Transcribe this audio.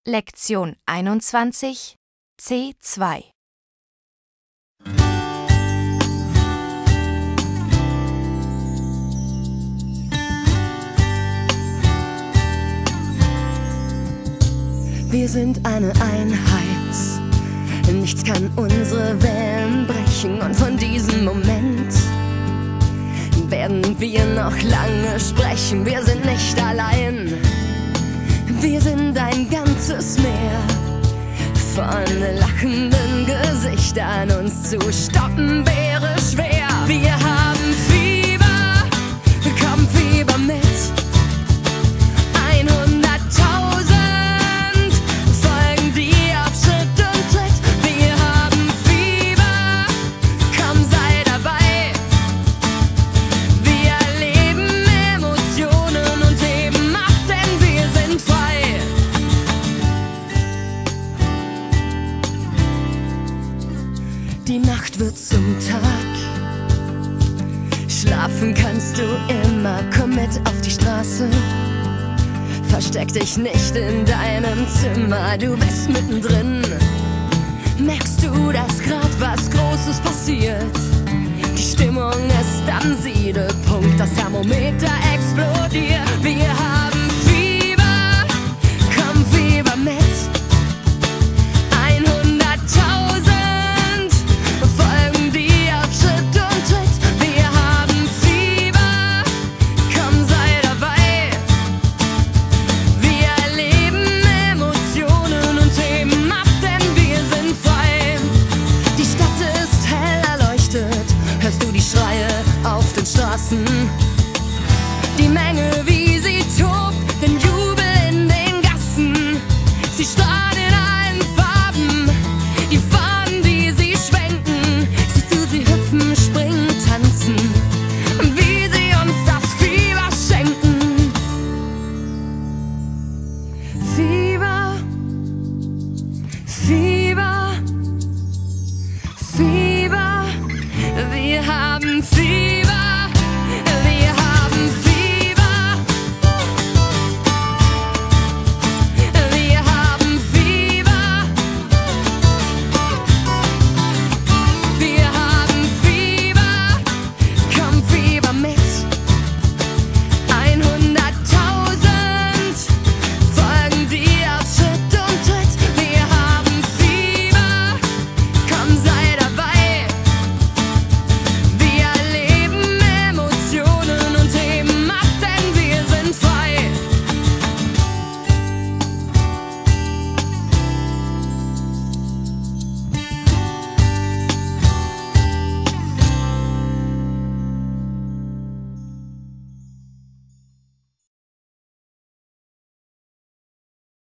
Lektion 21 C2. Wir sind eine Einheit, nichts kann unsere Wellen brechen, und von diesem Moment werden wir noch lange sprechen. Wir sind nicht allein, wir sind ein ganzes Meer von lachenden Gesichtern. Uns zu stoppen wäre schwer. Wir haben Fieber, komm Fieber mit. 100.000 folgen dir auf Schritt und Tritt. Wir haben Fieber, komm sei dabei. Wir erleben Emotionen und heben ab, denn wir sind frei. Die Nacht wird zum Tag, schlafen kannst du immer. Komm mit auf die Straße, versteck dich nicht in deinem Zimmer. Du bist mittendrin, merkst du, dass grad was Großes passiert. Die Stimmung ist am Siedepunkt, das Thermometer explodiert. Wir haben Fieber, komm Fieber mit. 100.000 folgen dir auf Schritt und Tritt. Wir haben Fieber, komm sei dabei. Wir erleben Emotionen und heben ab, denn wir sind frei. Die Stadt ist hell erleuchtet, hörst du die Schreie auf den Straßen? Die Menge, wie sie tobt, den Jubel in den Gassen. Sie strahlen in allen Farben, die Fahnen, die sie schwenken. Siehst du sie hüpfen, springen, tanzen, wie sie uns das Fieber schenken. Fieber, Fieber, Fieber, wir haben Fieber.